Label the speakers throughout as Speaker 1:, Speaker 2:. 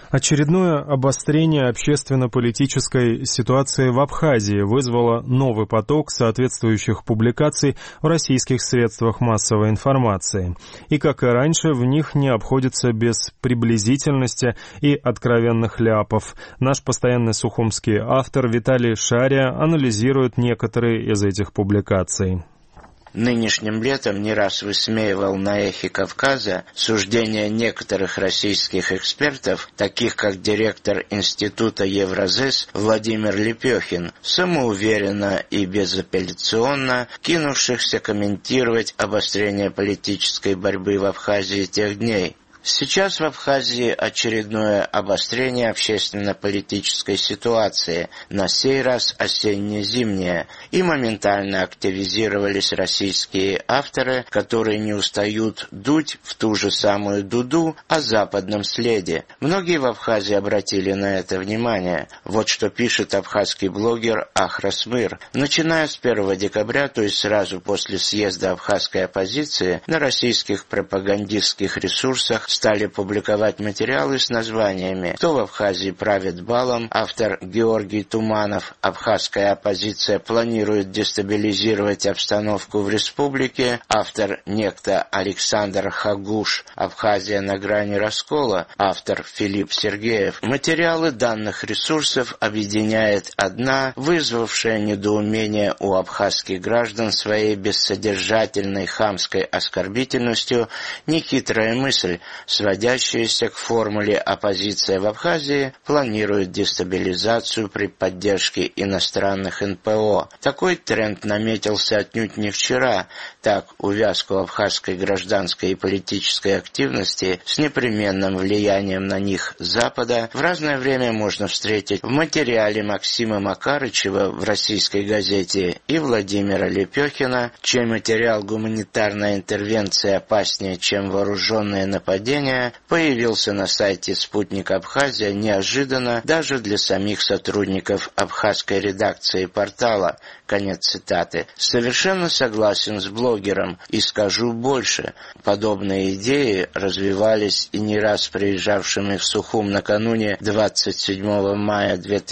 Speaker 1: Очередное обострение общественно-политической ситуации в Абхазии вызвало новый поток соответствующих публикаций в российских средствах массовой информации. И, как и раньше, в них не обходится без приблизительности и откровенных ляпов. Наш постоянный сухумский автор Виталий Шария анализирует некоторые из этих публикаций.
Speaker 2: Нынешним летом не раз высмеивал на «Эхе Кавказа» суждения некоторых российских экспертов, таких как директор Института Евразес Владимир Лепехин, самоуверенно и безапелляционно кинувшихся комментировать обострение политической борьбы в Абхазии тех дней. Сейчас в Абхазии очередное обострение общественно-политической ситуации, на сей раз осенне-зимнее, и моментально активизировались российские авторы, которые не устают дуть в ту же самую дуду о западном следе. Многие в Абхазии обратили на это внимание. Вот что пишет абхазский блогер Ахрасмыр. Начиная с 1 декабря, то есть сразу после съезда абхазской оппозиции, на российских пропагандистских ресурсах стали публиковать материалы с названиями «Кто в Абхазии правит балом?», автор Георгий Туманов, «Абхазская оппозиция планирует дестабилизировать обстановку в республике», автор некто Александр Хагуш, «Абхазия на грани раскола», автор Филипп Сергеев. Материалы данных ресурсов объединяет одна, вызвавшая недоумение у абхазских граждан своей бессодержательной хамской оскорбительностью, нехитрая мысль, сводящаяся к формуле «оппозиция в Абхазии планирует дестабилизацию при поддержке иностранных НПО». Такой тренд наметился отнюдь не вчера. Так, увязку абхазской гражданской и политической активности с непременным влиянием на них Запада в разное время можно встретить в материале Максима Макарычева в российской газете и Владимира Лепехина, чей материал «Гуманитарная интервенция опаснее, чем вооруженное нападение» появился на сайте «Спутник Абхазия» неожиданно даже для самих сотрудников абхазской редакции портала. Конец цитаты. Совершенно согласен с блогером и скажу больше. Подобные идеи развивались и не раз приезжавшими в Сухум накануне 27 мая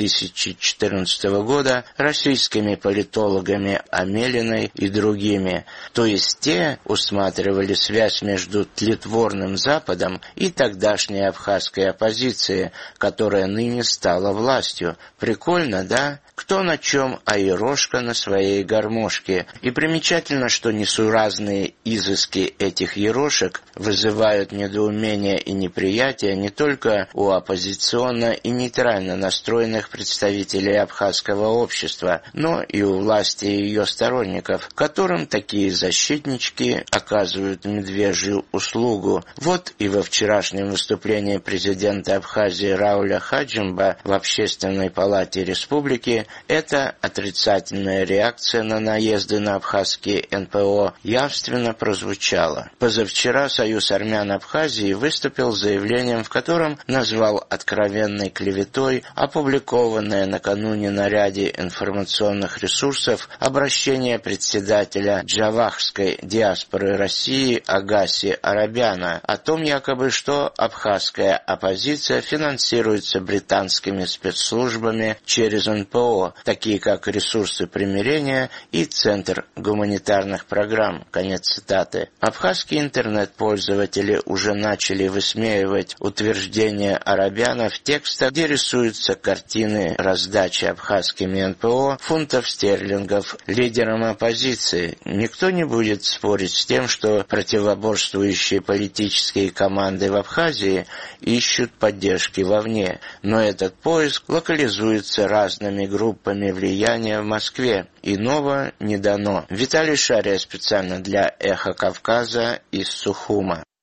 Speaker 2: 2014 года российскими политологами Амелиной и другими. То есть те усматривали связь между тлетворным Западом и тогдашней абхазской оппозиции, которая ныне стала властью. Прикольно, да? Кто на чем, а Ерошка на своей гармошке. И примечательно, что несуразные изыски этих ерошек вызывают недоумение и неприятие не только у оппозиционно и нейтрально настроенных представителей абхазского общества, но и у власти и ее сторонников, которым такие защитнички оказывают медвежью услугу. Вот и во вчерашнем выступлении президента Абхазии Рауля Хаджимба в Общественной палате республики эта отрицательная реакция на наезды на абхазские НПО явственно прозвучала. Позавчера Союз армян Абхазии выступил с заявлением, в котором назвал откровенной клеветой опубликованное накануне на ряде информационных ресурсов обращение председателя джавахской диаспоры России Агаси Арабяна о том якобы, что абхазская оппозиция финансируется британскими спецслужбами через НПО, такие как ресурсы примирения и Центр гуманитарных программ. Конец цитаты. Абхазские интернет-пользователи уже начали высмеивать утверждения Арабяна в текстах, где рисуются картины раздачи абхазскими НПО фунтов стерлингов лидерам оппозиции. Никто не будет спорить с тем, что противоборствующие политические команды в Абхазии ищут поддержки вовне, но этот поиск локализуется разными группами влияния в Москве. Иного не дано. Виталий Шария специально для «Эхо Кавказа» из Сухума.